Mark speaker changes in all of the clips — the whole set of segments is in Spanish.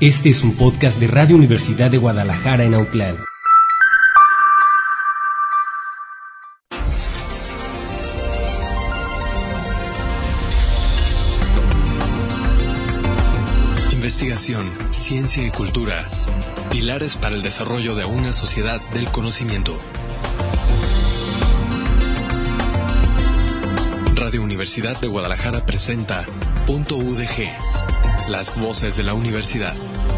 Speaker 1: Este es un podcast de Radio Universidad de Guadalajara en Autlán.
Speaker 2: Investigación, ciencia y cultura. Pilares para el desarrollo de una sociedad del conocimiento. Radio Universidad de Guadalajara presenta Punto UDG, las voces de la universidad.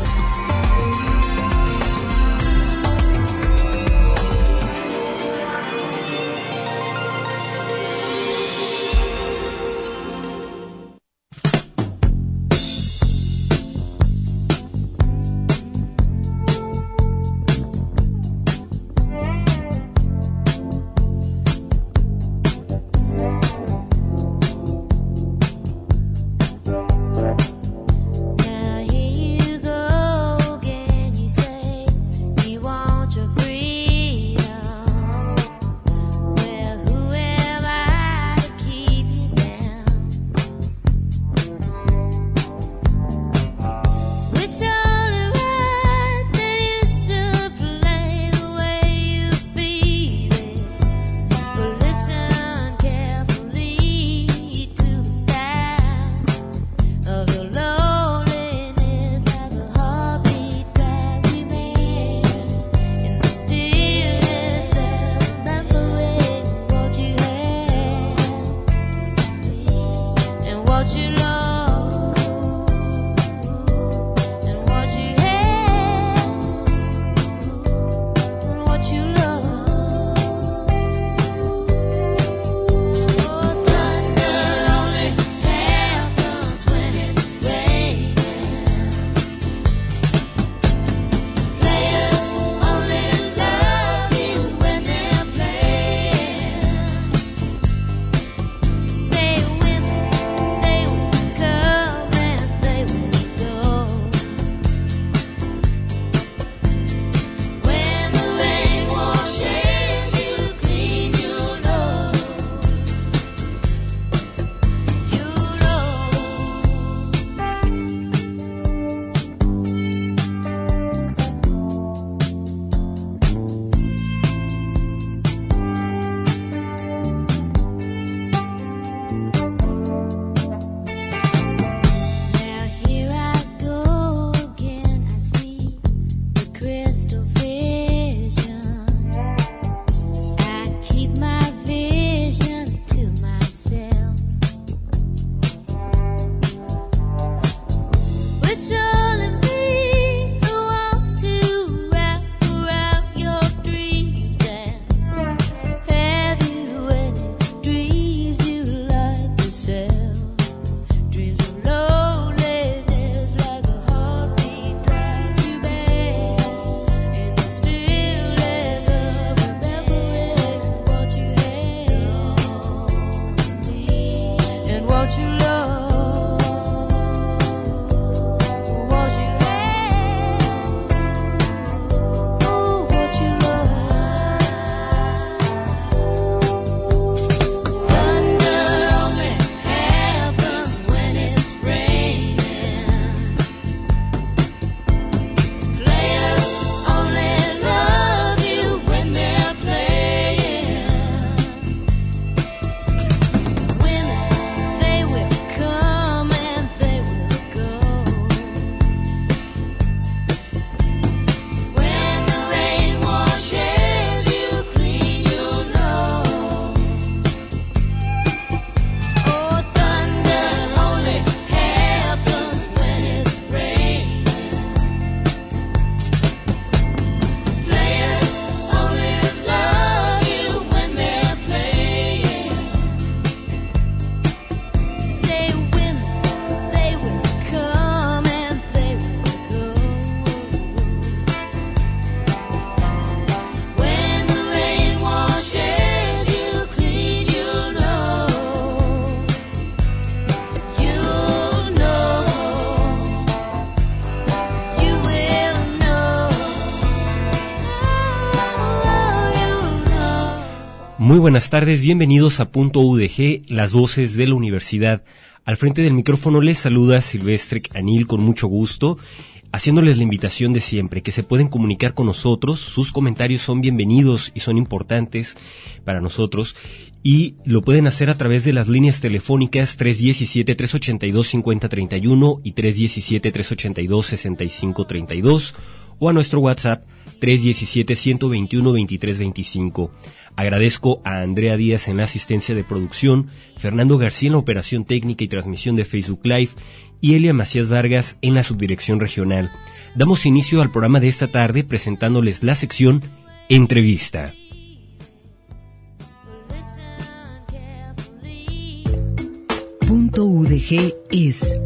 Speaker 1: Muy buenas tardes, bienvenidos a Punto UDG, las voces de la universidad. Al frente del micrófono les saluda Silvestre Anil con mucho gusto. haciéndoles la invitación de siempre, que se pueden comunicar con nosotros, sus comentarios son bienvenidos y son importantes para nosotros, y lo pueden hacer a través de las líneas telefónicas 317-382-5031 y 317-382-6532, o a nuestro WhatsApp 317-121-2325. Agradezco a Andrea Díaz en la asistencia de producción, Fernando García en la operación técnica y transmisión de Facebook Live y Elia Macías Vargas en la subdirección regional. Damos inicio al programa de esta tarde presentándoles la sección Entrevista.
Speaker 3: Punto UDG es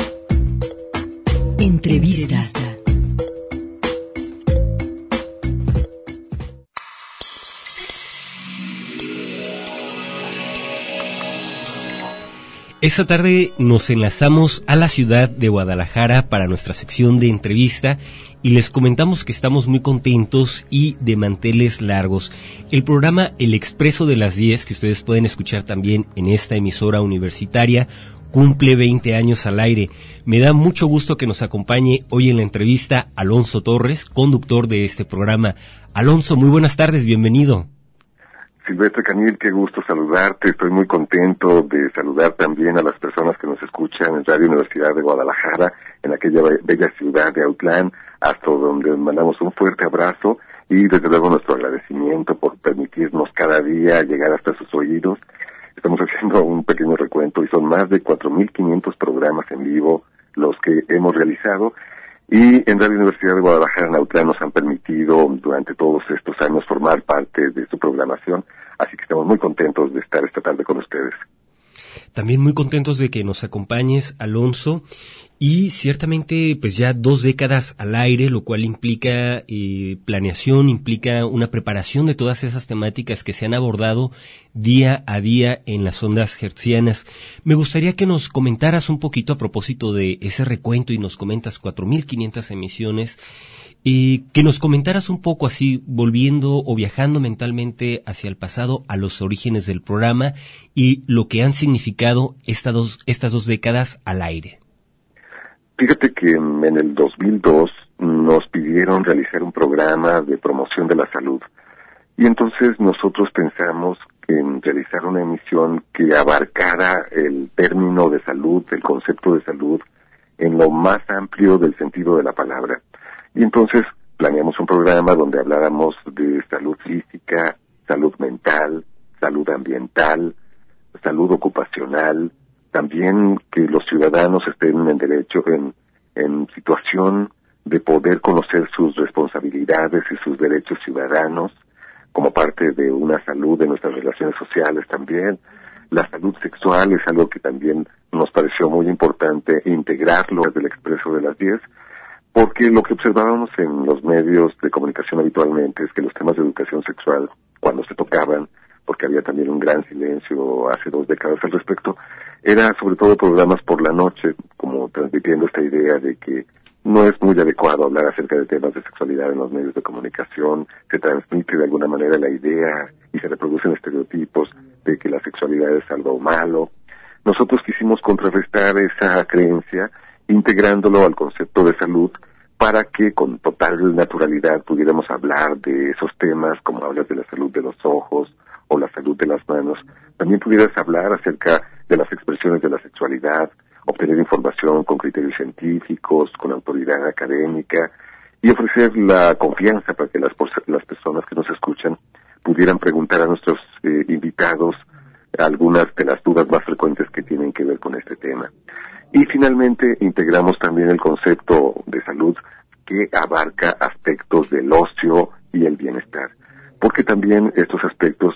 Speaker 3: Entrevista.
Speaker 1: Esta tarde nos enlazamos a la ciudad de Guadalajara para nuestra sección de entrevista y les comentamos que estamos muy contentos y de manteles largos. El programa El Expreso de las 10, que ustedes pueden escuchar también en esta emisora universitaria, cumple 20 años al aire. Me da mucho gusto que nos acompañe hoy en la entrevista Alonso Torres, conductor de este programa. Alonso, muy buenas tardes, bienvenido.
Speaker 4: Silvestre Canil, qué gusto saludarte. Estoy muy contento de saludar también a las personas que nos escuchan en Radio Universidad de Guadalajara, en aquella bella ciudad de Autlán, hasta donde mandamos un fuerte abrazo y desde luego nuestro agradecimiento por permitirnos cada día llegar hasta sus oídos. Estamos haciendo un pequeño recuento y son más de 4.500 programas en vivo los que hemos realizado. Y en Radio Universidad de Guadalajara, en Autlán, nos han permitido durante todos estos años formar parte de su programación, así que estamos muy contentos de estar esta tarde con ustedes.
Speaker 1: También muy contentos de que nos acompañes, Alonso, y ciertamente pues ya 2 décadas al aire, lo cual implica planeación, implica una preparación de todas esas temáticas que se han abordado día a día en las ondas hertzianas. Me gustaría que nos comentaras un poquito a propósito de ese recuento, y nos comentas 4.500 emisiones, que nos comentaras un poco así, volviendo o viajando mentalmente hacia el pasado, a los orígenes del programa y lo que han significado estas dos décadas al aire.
Speaker 4: Fíjate que en el 2002 nos pidieron realizar un programa de promoción de la salud. Y entonces nosotros pensamos en realizar una emisión que abarcara el término de salud, el concepto de salud, en lo más amplio del sentido de la palabra. Y entonces planeamos un programa donde habláramos de salud física, salud mental, salud ambiental, salud ocupacional, también que los ciudadanos estén en derecho, en situación de poder conocer sus responsabilidades y sus derechos ciudadanos, como parte de una salud de nuestras relaciones sociales también. La salud sexual es algo que también nos pareció muy importante integrarlo desde el Expreso de las 10, porque lo que observábamos en los medios de comunicación habitualmente es que los temas de educación sexual, cuando se tocaban, porque había también un gran silencio hace 2 décadas al respecto, era sobre todo programas por la noche, como transmitiendo esta idea de que no es muy adecuado hablar acerca de temas de sexualidad en los medios de comunicación. Se transmite de alguna manera la idea y se reproducen estereotipos de que la sexualidad es algo malo. Nosotros quisimos contrarrestar esa creencia integrándolo al concepto de salud para que con total naturalidad pudiéramos hablar de esos temas, como hablas de la salud de los ojos o la salud de las manos. También pudieras hablar acerca de las expresiones de la sexualidad, obtener información con criterios científicos, con autoridad académica y ofrecer la confianza para que las personas que nos escuchan pudieran preguntar a nuestros invitados algunas de las dudas más frecuentes que tienen que ver con este tema. Y finalmente integramos también el concepto de salud que abarca aspectos del ocio y el bienestar, porque también estos aspectos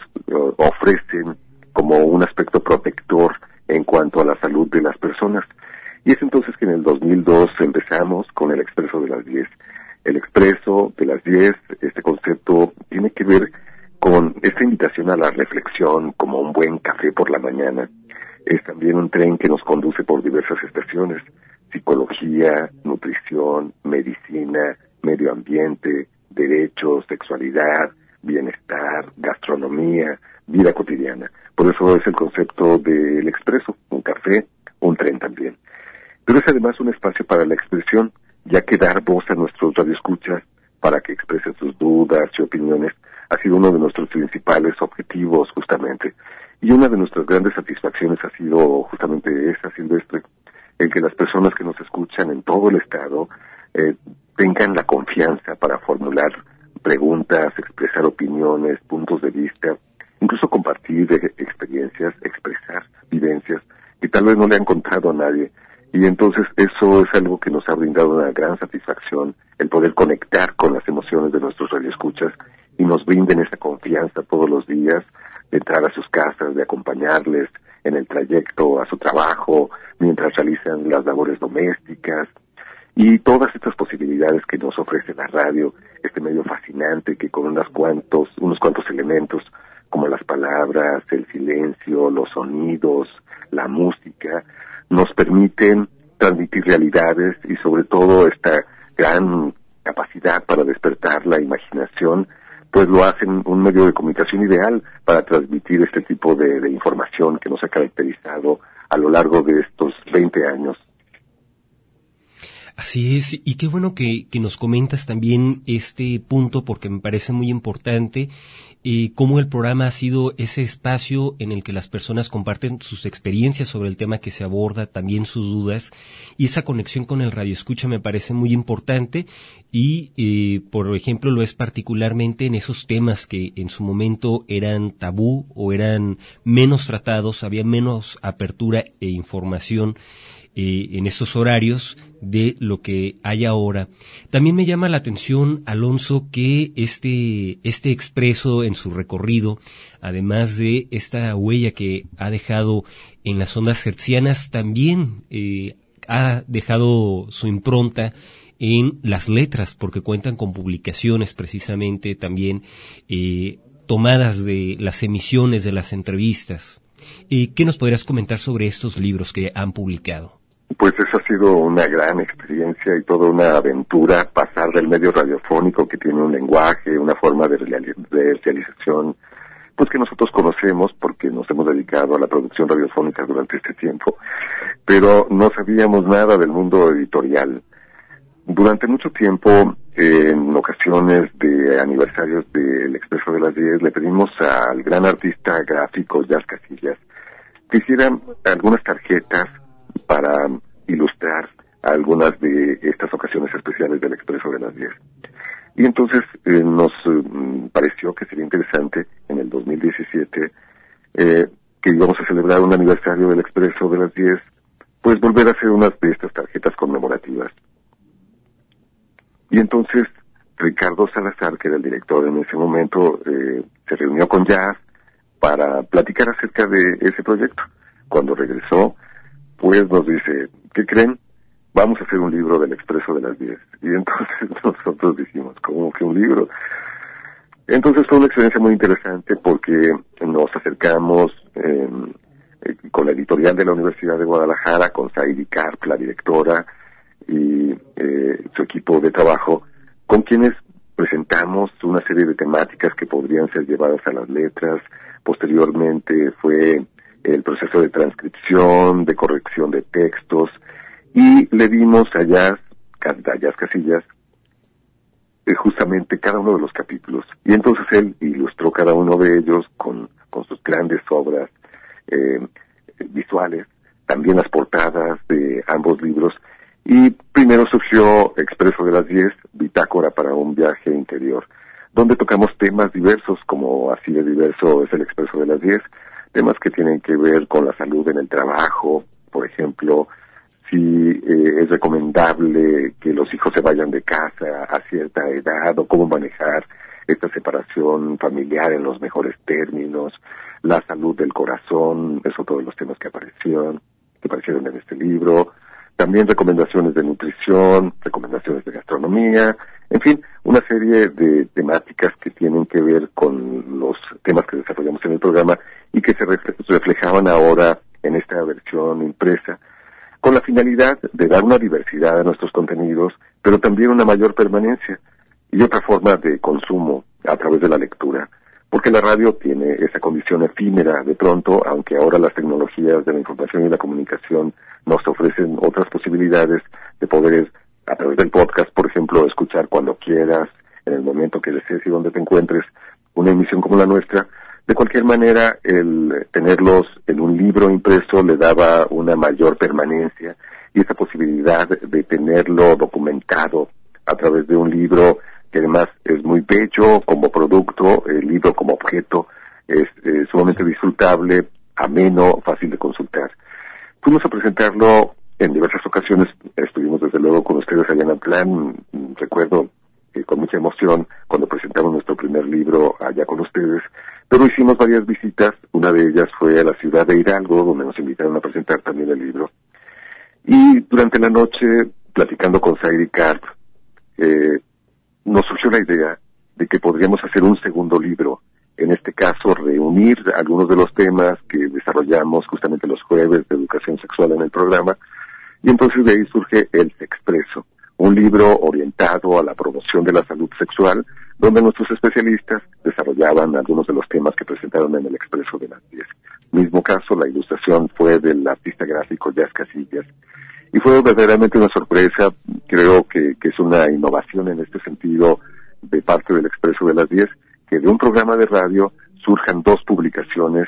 Speaker 4: ofrecen como un aspecto protector en cuanto a la salud de las personas. Y es entonces que en el 2002 empezamos con el Expreso de las 10. El Expreso de las 10, este concepto tiene que ver con esta invitación a la reflexión como un buen café por la mañana. Es también un tren que nos conduce por diversas estaciones: psicología, nutrición, medicina, medio ambiente, derechos, sexualidad, bienestar, gastronomía, vida cotidiana. Por eso es el concepto del Expreso, un café, un tren también. Pero es además un espacio para la expresión, ya que dar voz a nuestros radioescuchas para que expresen sus dudas y opiniones ha sido uno de nuestros principales objetivos justamente. Y una de nuestras grandes satisfacciones ha sido justamente esa, Silvestre, el que las personas que nos escuchan en todo el estado tengan la confianza para formular preguntas, expresar opiniones, puntos de vista, incluso compartir experiencias, expresar vivencias que tal vez no le han contado a nadie. Y entonces eso es algo que nos ha brindado una gran satisfacción, el poder conectar con las emociones de nuestros radioescuchas y nos brinden esa confianza todos los días de entrar a sus casas, de acompañarles en el trayecto a su trabajo, mientras realizan las labores domésticas, y todas estas posibilidades que nos ofrece la radio, este medio fascinante que con unos cuantos elementos como las palabras, el silencio, los sonidos, la música, nos permiten transmitir realidades y sobre todo esta gran capacidad para despertar la imaginación, pues lo hacen un medio de comunicación ideal para transmitir este tipo de información que nos ha caracterizado a lo largo de estos 20 años.
Speaker 1: Así es, y qué bueno que nos comentas también este punto, porque me parece muy importante cómo el programa ha sido ese espacio en el que las personas comparten sus experiencias sobre el tema que se aborda, también sus dudas, y esa conexión con el radioescucha me parece muy importante, y por ejemplo lo es particularmente en esos temas que en su momento eran tabú o eran menos tratados, había menos apertura e información en estos horarios de lo que hay ahora. También me llama la atención, Alonso, que este expreso en su recorrido, además de esta huella que ha dejado en las ondas hertzianas, también ha dejado su impronta en las letras, porque cuentan con publicaciones precisamente también tomadas de las emisiones de las entrevistas. ¿Qué nos podrías comentar sobre estos libros que han publicado?
Speaker 4: Pues eso ha sido una gran experiencia y toda una aventura, pasar del medio radiofónico que tiene un lenguaje, una forma de realización, pues que nosotros conocemos porque nos hemos dedicado a la producción radiofónica durante este tiempo, pero no sabíamos nada del mundo editorial. Durante mucho tiempo, en ocasiones de aniversarios del Expreso de las 10, le pedimos al gran artista gráfico Jazz Casillas que hiciera algunas tarjetas para ilustrar algunas de estas ocasiones especiales del Expreso de las 10. Y entonces nos pareció que sería interesante en el 2017, que íbamos a celebrar un aniversario del Expreso de las 10, pues volver a hacer unas de estas tarjetas conmemorativas. Y entonces Ricardo Salazar, que era el director en ese momento, se reunió con Jazz para platicar acerca de ese proyecto. Cuando regresó, pues nos dice, ¿qué creen? Vamos a hacer un libro del Expreso de las 10. Y entonces nosotros dijimos, ¿cómo que un libro? Entonces fue una experiencia muy interesante porque nos acercamos con la editorial de la Universidad de Guadalajara, con Saidi Karp, la directora, y su equipo de trabajo, con quienes presentamos una serie de temáticas que podrían ser llevadas a las letras. Posteriormente fue el proceso de transcripción, de corrección de textos, y le dimos a Jazz Casillas justamente cada uno de los capítulos. Y entonces él ilustró cada uno de ellos con sus grandes obras visuales, también las portadas de ambos libros. Y primero surgió Expreso de las 10, Bitácora para un viaje interior, donde tocamos temas diversos, como así de diverso es el Expreso de las 10, temas que tienen que ver con la salud en el trabajo, por ejemplo, si es recomendable que los hijos se vayan de casa a cierta edad, o cómo manejar esta separación familiar en los mejores términos, la salud del corazón, es otro de los temas que aparecieron en este libro. También recomendaciones de nutrición, recomendaciones de gastronomía, en fin, una serie de temáticas que tienen que ver con los temas que desarrollamos en el programa y que se reflejaban ahora en esta versión impresa, con la finalidad de dar una diversidad a nuestros contenidos, pero también una mayor permanencia y otra forma de consumo a través de la lectura. Porque la radio tiene esa condición efímera de pronto, aunque ahora las tecnologías de la información y la comunicación nos ofrecen otras posibilidades de poder a través del podcast, por ejemplo, escuchar cuando quieras, en el momento que desees y donde te encuentres, una emisión como la nuestra. De cualquier manera, el tenerlos en un libro impreso le daba una mayor permanencia, y esa posibilidad de tenerlo documentado a través de un libro, que además es muy bello como producto, el libro como objeto, es sumamente disfrutable, ameno, fácil de consultar. Fuimos a presentarlo en diversas ocasiones, estuvimos desde luego con ustedes allá en Atlán, recuerdo con mucha emoción cuando presentamos nuestro primer libro allá con ustedes, pero hicimos varias visitas, una de ellas fue a la ciudad de Hidalgo, donde nos invitaron a presentar también el libro. Y durante la noche, platicando con Zairi Karp, nos surgió la idea de que podríamos hacer un segundo libro, en este caso reunir algunos de los temas que desarrollamos justamente los jueves de educación sexual en el programa, y entonces de ahí surge El Sexpreso, un libro orientado a la promoción de la salud sexual, donde nuestros especialistas desarrollaban algunos de los temas que presentaron en el Expreso de las 10. Mismo caso, la ilustración fue del artista gráfico Jazz Casillas, y fue verdaderamente una sorpresa. Creo que es una innovación en este sentido de parte del Expreso de las 10, que de un programa de radio surjan dos publicaciones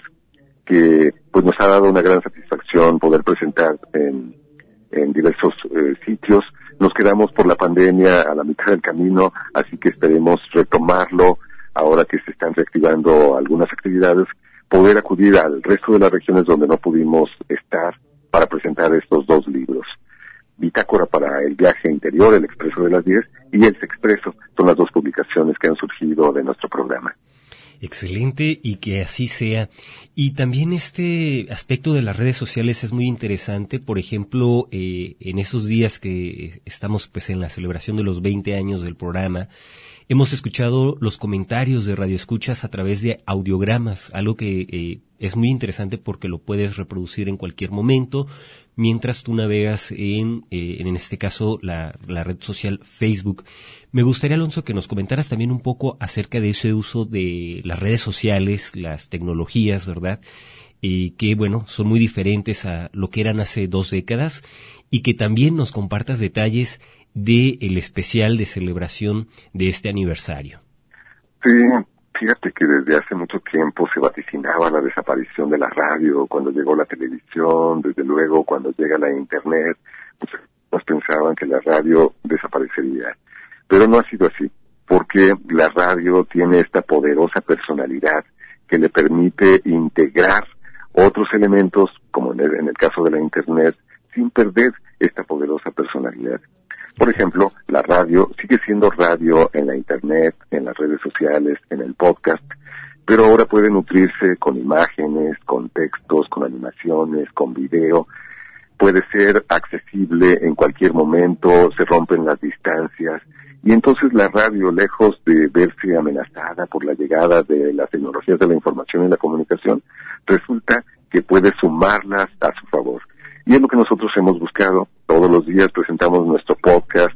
Speaker 4: que pues nos ha dado una gran satisfacción poder presentar en diversos sitios. Nos quedamos por la pandemia a la mitad del camino, así que esperemos retomarlo ahora que se están reactivando algunas actividades, poder acudir al resto de las regiones donde no pudimos estar para presentar estos dos libros. Bitácora para el viaje interior, El Expreso de las 10, y El Sexpreso son las dos publicaciones que han surgido de nuestro programa.
Speaker 1: Excelente, y que así sea. Y también este aspecto de las redes sociales es muy interesante. Por ejemplo, en esos días que estamos pues en la celebración de los 20 años del programa, hemos escuchado los comentarios de radioescuchas a través de audiogramas, algo que es muy interesante porque lo puedes reproducir en cualquier momento mientras tú navegas en este caso la red social Facebook. Me gustaría, Alonso, que nos comentaras también un poco acerca de ese uso de las redes sociales, las tecnologías, ¿verdad? Que, bueno, son muy diferentes a lo que eran hace 2 décadas, y que también nos compartas detalles del especial de celebración de este aniversario.
Speaker 4: Sí, fíjate que desde hace mucho tiempo se vaticinaba la desaparición de la radio, cuando llegó la televisión, desde luego cuando llega la internet, pues nos pensaban que la radio desaparecería. Pero no ha sido así, porque la radio tiene esta poderosa personalidad que le permite integrar otros elementos, como en el caso de la internet, sin perder esta poderosa personalidad. Por ejemplo, la radio sigue siendo radio en la internet, en las redes sociales, en el podcast, pero ahora puede nutrirse con imágenes, con textos, con animaciones, con video. Puede ser accesible en cualquier momento, se rompen las distancias, y entonces la radio, lejos de verse amenazada por la llegada de las tecnologías de la información y la comunicación, resulta que puede sumarlas a su favor. Y es lo que nosotros hemos buscado. Todos los días presentamos nuestro podcast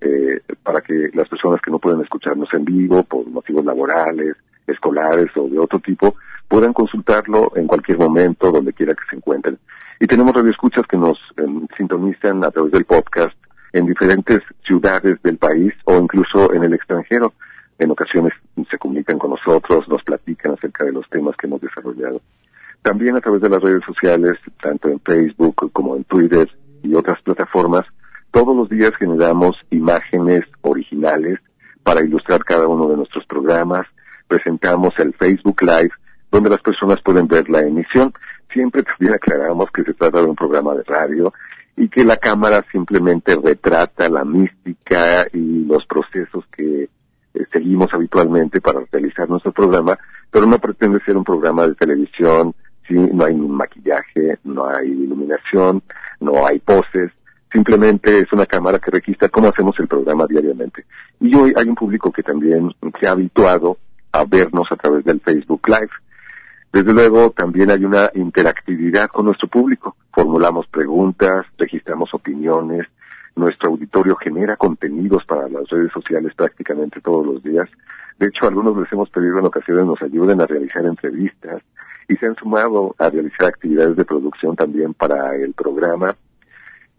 Speaker 4: para que las personas que no pueden escucharnos en vivo por motivos laborales, escolares o de otro tipo, puedan consultarlo en cualquier momento, donde quiera que se encuentren. Y tenemos radioescuchas que nos sintonizan a través del podcast en diferentes ciudades del país o incluso en el extranjero. En ocasiones se comunican con nosotros, nos platican acerca de los temas que hemos desarrollado. También a través de las redes sociales, tanto en Facebook como en Twitter y otras plataformas, todos los días generamos imágenes originales para ilustrar cada uno de nuestros programas. Presentamos el Facebook Live, donde las personas pueden ver la emisión. Siempre también aclaramos que se trata de un programa de radio y que la cámara simplemente retrata la mística y los procesos que seguimos habitualmente para realizar nuestro programa, pero no pretende ser un programa de televisión. Sí, no hay maquillaje, no hay iluminación, no hay poses, simplemente es una cámara que registra cómo hacemos el programa diariamente. Y hoy hay un público que también se ha habituado a vernos a través del Facebook Live. Desde luego también hay una interactividad con nuestro público, formulamos preguntas, registramos opiniones, nuestro auditorio genera contenidos para las redes sociales prácticamente todos los días. De hecho, algunos les hemos pedido en ocasiones nos ayuden a realizar entrevistas, y se han sumado a realizar actividades de producción también para el programa.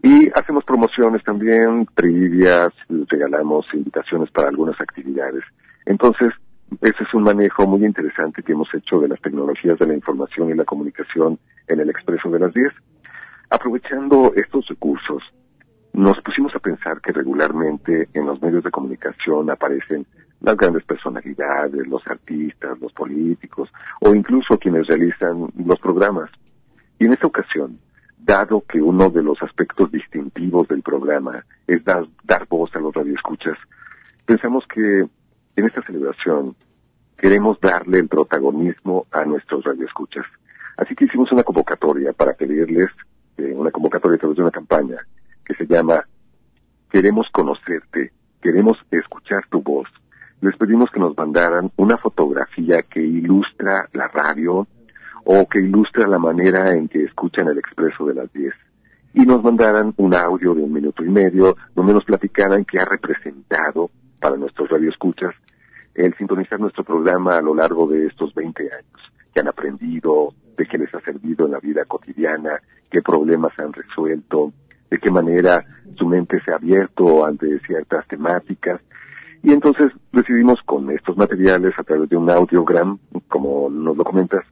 Speaker 4: Y hacemos promociones también, trivias, regalamos invitaciones para algunas actividades. Entonces, ese es un manejo muy interesante que hemos hecho de las tecnologías de la información y la comunicación en el Expreso de las 10. Aprovechando estos recursos, nos pusimos a pensar que regularmente en los medios de comunicación aparecen las grandes personalidades, los artistas, los políticos o incluso quienes realizan los programas. Y en esta ocasión, dado que uno de los aspectos distintivos del programa es dar voz a los radioescuchas, pensamos que en esta celebración queremos darle el protagonismo a nuestros radioescuchas. Así que hicimos una convocatoria para pedirles, una convocatoria a través de una campaña que se llama Queremos conocerte, queremos escuchar tu voz. Les pedimos que nos mandaran una fotografía que ilustra la radio o que ilustra la manera en que escuchan el Expreso de las 10. Y nos mandaran un audio de 1 minuto y medio donde nos platicaran qué ha representado para nuestros radioescuchas el sintonizar nuestro programa a lo largo de estos 20 años. Qué han aprendido, de qué les ha servido en la vida cotidiana, qué problemas han resuelto, de qué manera su mente se ha abierto ante ciertas temáticas. Y entonces decidimos con estos materiales a través de un audiogram, como nos lo comentas,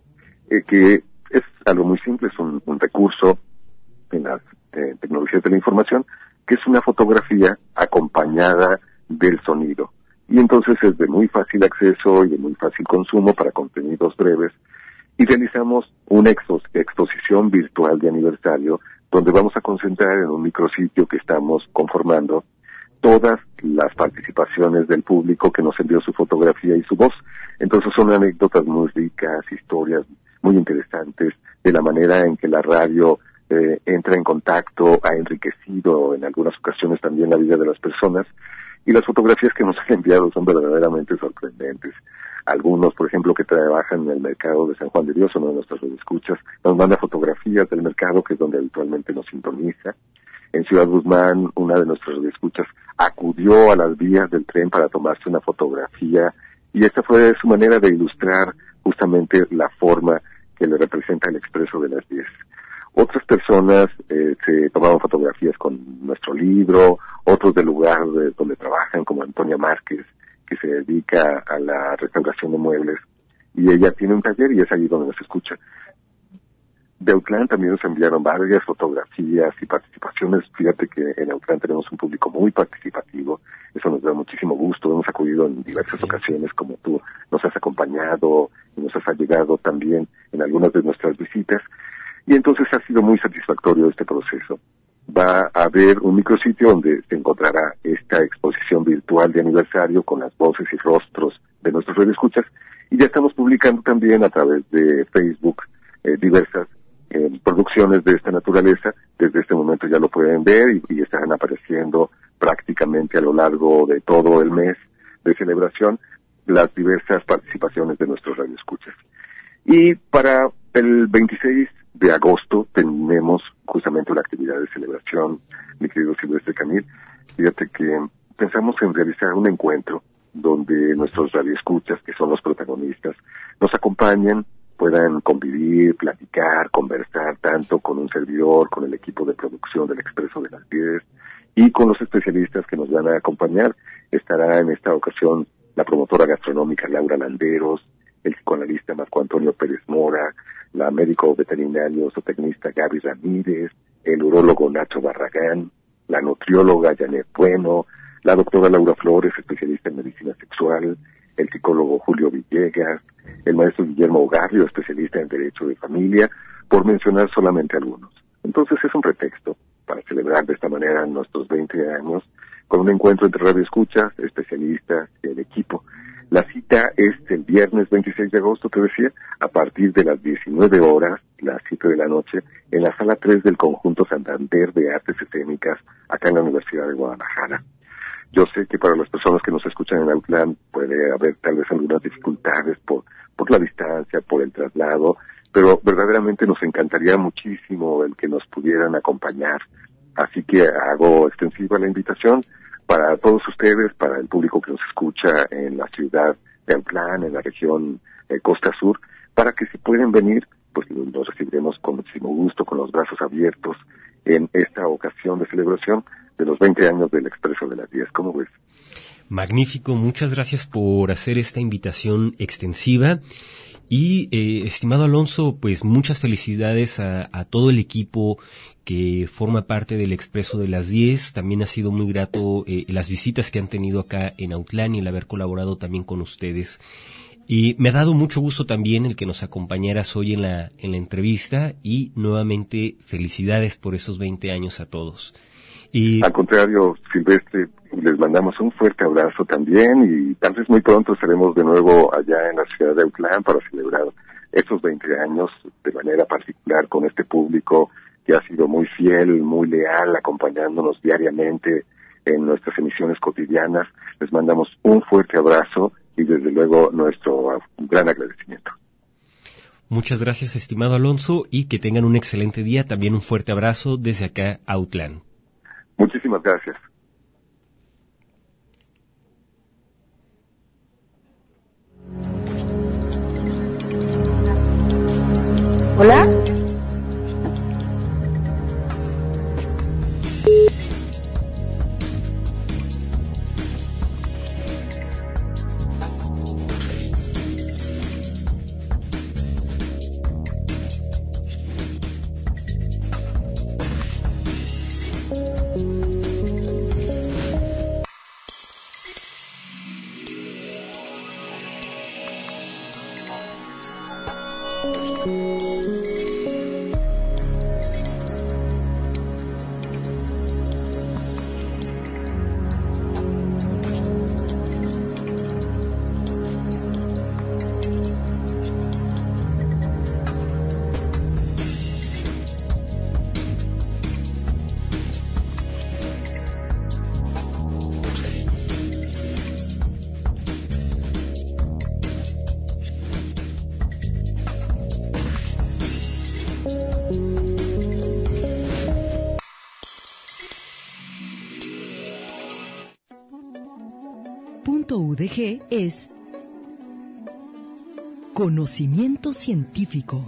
Speaker 4: que es algo muy simple, es un recurso en las tecnologías de la información, que es una fotografía acompañada del sonido. Y entonces es de muy fácil acceso y de muy fácil consumo para contenidos breves. Y realizamos una exposición virtual de aniversario donde vamos a concentrar en un micrositio que estamos conformando todas las participaciones del público que nos envió su fotografía y su voz. Entonces son anécdotas muy ricas, historias muy interesantes de la manera en que la radio entra en contacto, ha enriquecido en algunas ocasiones también la vida de las personas. Y las fotografías que nos han enviado son verdaderamente sorprendentes. Algunos, por ejemplo, que trabajan en el mercado de San Juan de Dios, uno de nuestros escuchas, nos manda fotografías del mercado, que es donde habitualmente nos sintoniza. En Ciudad Guzmán, una de nuestras escuchas acudió a las vías del tren para tomarse una fotografía, y esta fue su manera de ilustrar justamente la forma que le representa el Expreso de las 10. Otras personas se tomaban fotografías con nuestro libro, otros del lugar donde trabajan, como Antonia Márquez, que se dedica a la restauración de muebles, y ella tiene un taller y es allí donde nos escucha. De Autlán también nos enviaron varias fotografías y participaciones. Fíjate que en Autlán tenemos un público muy participativo, eso nos da muchísimo gusto. Hemos acudido en diversas ocasiones, como tú nos has acompañado y nos has allegado también en algunas de nuestras visitas. Y entonces ha sido muy satisfactorio este proceso. Va a haber un micrositio donde se encontrará esta exposición virtual de aniversario con las voces y rostros de nuestros radioescuchas, y ya estamos publicando también a través de Facebook diversas producciones de esta naturaleza. Desde este momento ya lo pueden ver y estarán apareciendo prácticamente a lo largo de todo el mes de celebración las diversas participaciones de nuestros radioescuchas. Y para el 26 de agosto tenemos justamente una actividad de celebración, mi querido Silvestre Camil. Fíjate que pensamos en realizar un encuentro donde nuestros radioescuchas, que son los protagonistas, nos acompañen, puedan convivir, platicar, conversar tanto con un servidor, con el equipo de producción del Expreso de las 10 y con los especialistas que nos van a acompañar. Estará en esta ocasión la promotora gastronómica Laura Landeros, el psicoanalista Marco Antonio Pérez Mora, la médico veterinario zootecnista Gaby Ramírez, el urólogo Nacho Barragán, la nutrióloga Janet Bueno, la doctora Laura Flores, especialista en medicina sexual, el psicólogo Julio Villegas, el maestro Guillermo Ogarrio, especialista en derecho de familia, por mencionar solamente algunos. Entonces es un pretexto para celebrar de esta manera nuestros 20 años con un encuentro entre radioescuchas, especialistas y el equipo. La cita es el viernes 26 de agosto, te decía, a partir de las 19 horas, las 7 de la noche, en la sala 3 del Conjunto Santander de Artes Escénicas, acá en la Universidad de Guadalajara. Yo sé que para las personas que nos escuchan en Autlán puede haber tal vez algunas dificultades por la distancia, por el traslado, pero verdaderamente nos encantaría muchísimo el que nos pudieran acompañar. Así que hago extensiva la invitación para todos ustedes, para el público que nos escucha en la ciudad de Autlán, en la región Costa Sur, para que si pueden venir, pues los recibiremos con muchísimo gusto, con los brazos abiertos, en esta ocasión de celebración de los 20 años del Expreso de las 10. ¿Cómo ves?
Speaker 1: Magnífico, muchas gracias por hacer esta invitación extensiva. Y, estimado Alonso, pues muchas felicidades a todo el equipo que forma parte del Expreso de las 10. También ha sido muy grato las visitas que han tenido acá en Autlán y el haber colaborado también con ustedes. Y me ha dado mucho gusto también el que nos acompañaras hoy en la entrevista, y nuevamente felicidades por esos 20 años a todos.
Speaker 4: Al contrario, Silvestre, les mandamos un fuerte abrazo también, y tal vez muy pronto estaremos de nuevo allá en la ciudad de Autlán para celebrar estos 20 años de manera particular con este público que ha sido muy fiel, muy leal, acompañándonos diariamente en nuestras emisiones cotidianas. Les mandamos un fuerte abrazo y desde luego nuestro gran agradecimiento.
Speaker 1: Muchas gracias, estimado Alonso, y que tengan un excelente día. También un fuerte abrazo desde acá, Autlán.
Speaker 4: Muchísimas gracias.
Speaker 5: ¿Hola?
Speaker 3: UDG es conocimiento científico.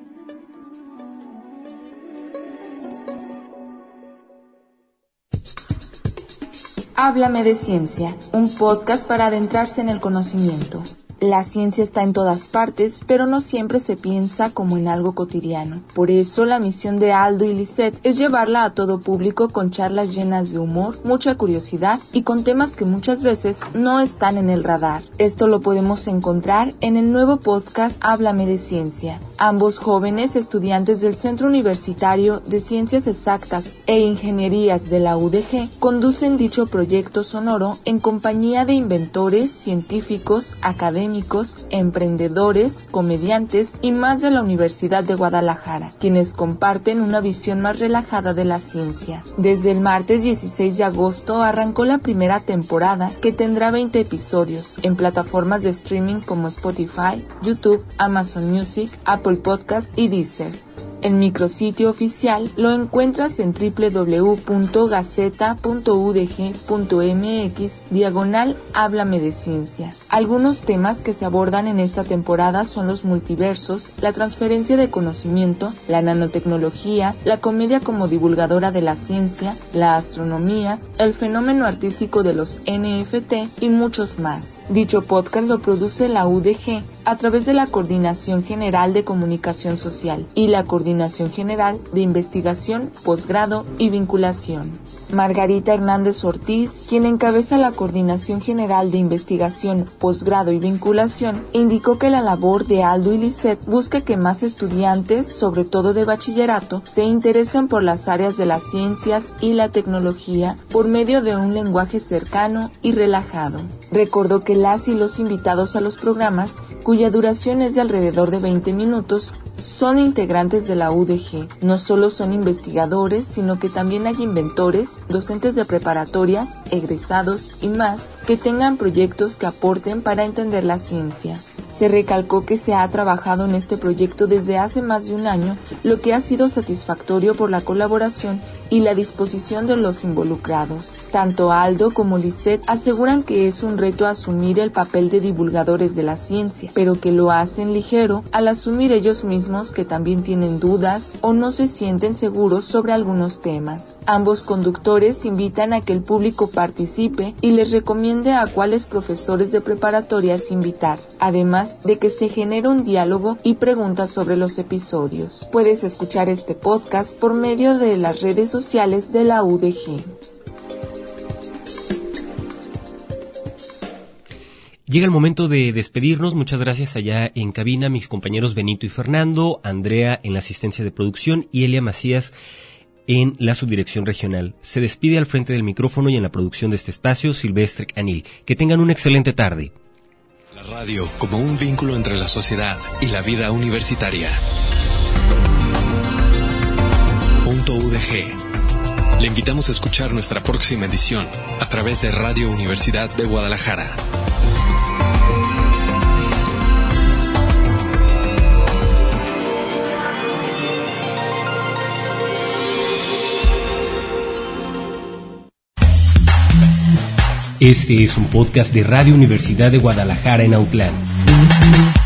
Speaker 6: Háblame de ciencia, un podcast para adentrarse en el conocimiento. La ciencia está en todas partes, pero no siempre se piensa como en algo cotidiano. Por eso, la misión de Aldo y Lisette es llevarla a todo público con charlas llenas de humor, mucha curiosidad y con temas que muchas veces no están en el radar. Esto lo podemos encontrar en el nuevo podcast Háblame de Ciencia. Ambos jóvenes estudiantes del Centro Universitario de Ciencias Exactas e Ingenierías de la UDG conducen dicho proyecto sonoro en compañía de inventores, científicos, académicos, emprendedores, comediantes y más de la Universidad de Guadalajara, quienes comparten una visión más relajada de la ciencia. Desde el martes 16 de agosto arrancó la primera temporada, que tendrá 20 episodios en plataformas de streaming como Spotify, YouTube, Amazon Music, Apple Podcast y Deezer. El micrositio oficial lo encuentras en www.gaceta.udg.mx/Háblame de Ciencia. Algunos temas que se abordan en esta temporada son los multiversos, la transferencia de conocimiento, la nanotecnología, la comedia como divulgadora de la ciencia, la astronomía, el fenómeno artístico de los NFT y muchos más. Dicho podcast lo produce la UDG a través de la Coordinación General de Comunicación Social y la Coordinación General de Investigación, Posgrado y Vinculación. Margarita Hernández Ortiz, quien encabeza la Coordinación General de Investigación, Posgrado y Vinculación, indicó que la labor de Aldo y Lisette busca que más estudiantes, sobre todo de bachillerato, se interesen por las áreas de las ciencias y la tecnología por medio de un lenguaje cercano y relajado. Recordó que las y los invitados a los programas, cuya duración es de alrededor de 20 minutos, son integrantes de la UDG. No solo son investigadores, sino que también hay inventores, docentes de preparatorias, egresados y más que tengan proyectos que aporten para entender la ciencia. Se recalcó que se ha trabajado en este proyecto desde hace más de un año, lo que ha sido satisfactorio por la colaboración y la disposición de los involucrados. Tanto Aldo como Lisette aseguran que es un reto asumir el papel de divulgadores de la ciencia, pero que lo hacen ligero al asumir ellos mismos que también tienen dudas o no se sienten seguros sobre algunos temas. Ambos conductores invitan a que el público participe y les recomiende a cuáles profesores de preparatorias invitar, además de que se genere un diálogo y preguntas sobre los episodios. Puedes escuchar este podcast por medio de las redes sociales de la UDG.
Speaker 1: Llega el momento de despedirnos. Muchas gracias allá en cabina, mis compañeros Benito y Fernando, Andrea en la asistencia de producción y Elia Macías en la subdirección regional. Se despide al frente del micrófono y en la producción de este espacio, Silvestre Canil. Que tengan una excelente tarde.
Speaker 2: La radio como un vínculo entre la sociedad y la vida universitaria. .udg. Le invitamos a escuchar nuestra próxima edición a través de Radio Universidad de Guadalajara.
Speaker 1: Este es un podcast de Radio Universidad de Guadalajara en Autlán.